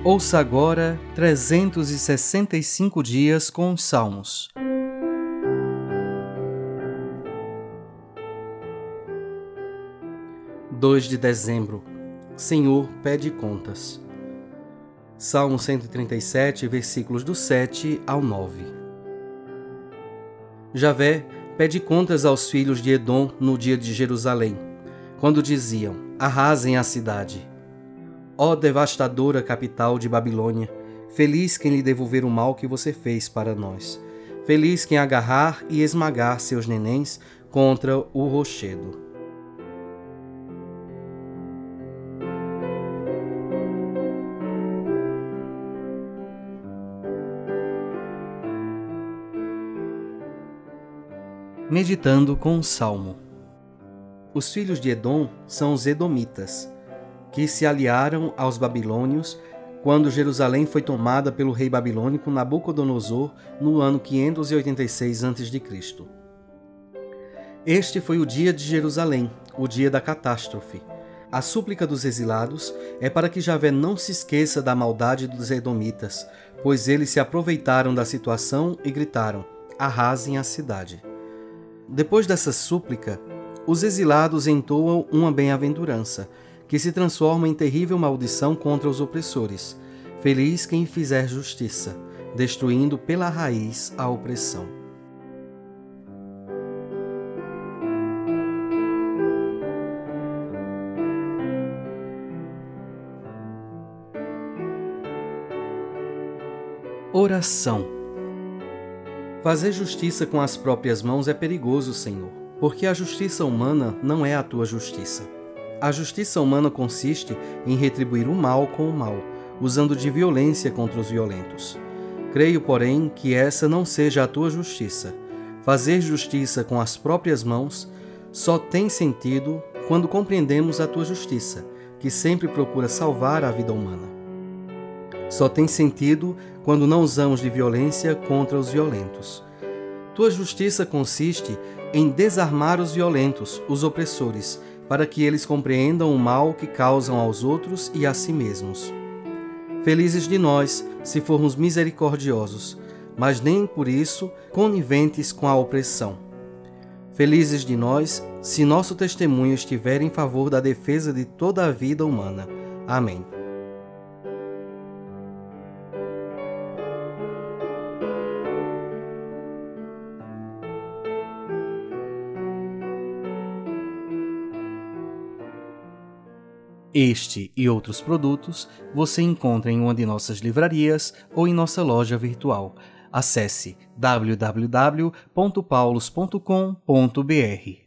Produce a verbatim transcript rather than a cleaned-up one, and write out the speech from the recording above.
Ouça agora trezentos e sessenta e cinco dias com os Salmos. dois de dezembro. Senhor, pede contas. Salmo cento e trinta e sete, versículos do sete ao nove. Javé pede contas aos filhos de Edom no dia de Jerusalém, quando diziam: arrasem a cidade. Ó devastadora capital de Babilônia, feliz quem lhe devolver o mal que você fez para nós. Feliz quem agarrar e esmagar seus nenéns contra o rochedo. Meditando com o Salmo. Os filhos de Edom são os edomitas, que se aliaram aos babilônios quando Jerusalém foi tomada pelo rei babilônico Nabucodonosor no ano quinhentos e oitenta e seis antes de Cristo Este foi o dia de Jerusalém, o dia da catástrofe. A súplica dos exilados é para que Javé não se esqueça da maldade dos edomitas, pois eles se aproveitaram da situação e gritaram: arrasem a cidade. Depois dessa súplica, os exilados entoam uma bem-aventurança, que se transforma em terrível maldição contra os opressores. Feliz quem fizer justiça, destruindo pela raiz a opressão. Oração. Fazer justiça com as próprias mãos é perigoso, Senhor, porque a justiça humana não é a tua justiça. A justiça humana consiste em retribuir o mal com o mal, usando de violência contra os violentos. Creio, porém, que essa não seja a tua justiça. Fazer justiça com as próprias mãos só tem sentido quando compreendemos a tua justiça, que sempre procura salvar a vida humana. Só tem sentido quando não usamos de violência contra os violentos. Tua justiça consiste em desarmar os violentos, os opressores, para que eles compreendam o mal que causam aos outros e a si mesmos. Felizes de nós, se formos misericordiosos, mas nem por isso coniventes com a opressão. Felizes de nós, se nosso testemunho estiver em favor da defesa de toda a vida humana. Amém. Este e outros produtos você encontra em uma de nossas livrarias ou em nossa loja virtual. Acesse w w w ponto paulos ponto com ponto b r.